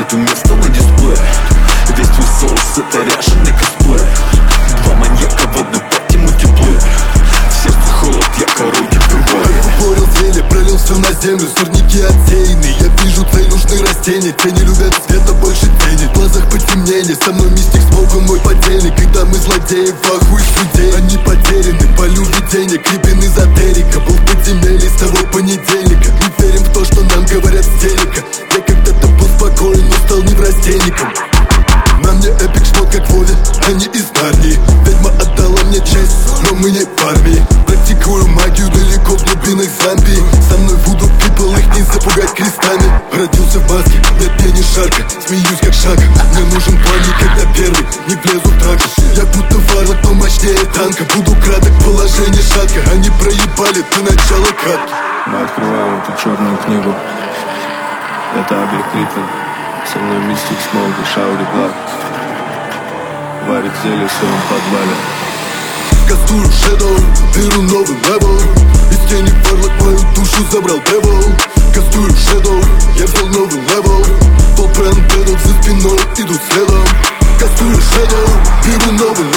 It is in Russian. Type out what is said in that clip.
нету места на дисплее. Весь твой соус — это ряженый косплей. Два маньяка в одной пати, мультиплеер. В сердце холод, я король гиперболе. Упорил зелье, пролил все на землю. Сорняки отсеяны, я вижу цель, нужны растения. Тени любят света, больше тени. В глазах потемнение, со мной мистик Смоук, он мой подельник. Когда мы злодеи, в ахуе судей. Они потеряны по любви денег. Крипин эзотерика, был в подземелье с того понедельника. Не верим в то, что нам говорят с телека. Я когда-то был спокоен, но стал неврастенником. На мне эпик шмот как воля, они из Нарнии. Ведьма отдала мне честь, но мы не в армии. Практикую магию далеко в глубинах Замбии. Со мной вуду пипл, их не запугать крестами. Родился в маске, нет, мне не жарко. Смеюсь как шаг, мне нужен план, когда первый не влезу в драку. Я будто варлок, но мощнее танка. Буду краток, положение шатко. Они проебали до начала катки. Мы открываем эту черную книгу. Это объект Крипин. Со мной мистик Смоук и Шауди Блак. Варит зелье в своем подвале. Кастую Shadow, беру новый левел. Из тени варлок мою душу забрал девол. Кастую Shadow, я взял новый левел. Полпрен дедов за спиной, иду следом. Кастую Shadow, беру новый левел.